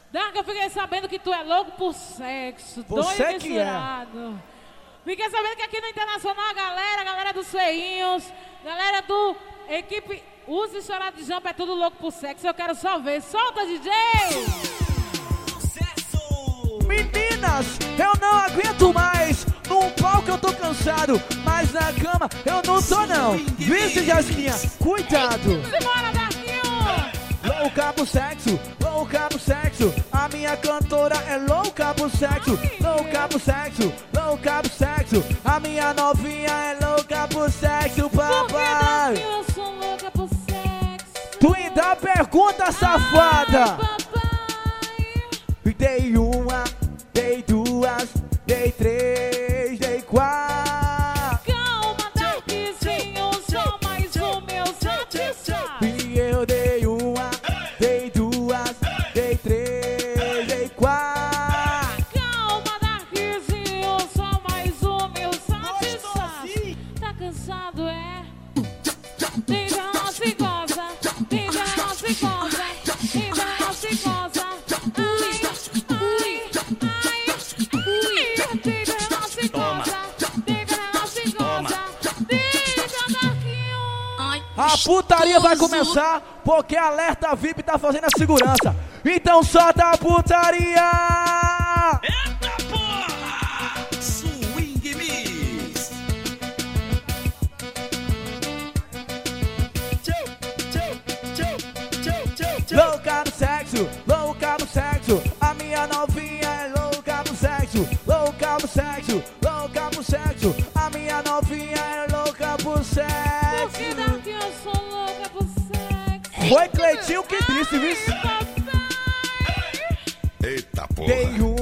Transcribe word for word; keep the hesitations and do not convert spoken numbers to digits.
Dark, eu fiquei sabendo que tu é louco por sexo. Você doido que misturado. É. Fiquei sabendo que aqui no Internacional a galera, a galera dos feinhos, galera do equipe Usa e Chorar de Jampa é tudo louco por sexo. Eu quero só ver. Solta, D J! Sucesso! Meninas, eu não aguento mais. Num palco eu tô cansado, mas na cama eu não tô não. Vice Jasquinha, cuidado. Simbora, Darkinho! Louca por sexo, louca por sexo. A minha cantora é louca por sexo. Louca por sexo, louca por sexo. A minha novinha é louca por sexo, papai. Porque, eu sou louca por sexo. Tu ainda pergunta, safada. Ai, papai. Dei uma, dei duas, dei três, dei quatro. Calma, Darkzinho, só mais um meu satisfaz. E eu dei uma, dei duas, dei três, dei quatro. Calma, Darkzinho, só mais um meu satisfaz. Tá cansado, é? Diga não se goza, diga não se goza, diga não se goza. A putaria vai começar porque a Alerta V I P tá fazendo a segurança. Então solta a putaria! Eita porra! Swing Miss! Louca no sexo, louca no sexo. A minha novinha é louca no sexo. Louca no sexo, louca no sexo. A minha novinha é louca por sexo. Porque daqui eu sou louca por sexo. Foi Cleitinho que disse, viu? Eita porra! Dei um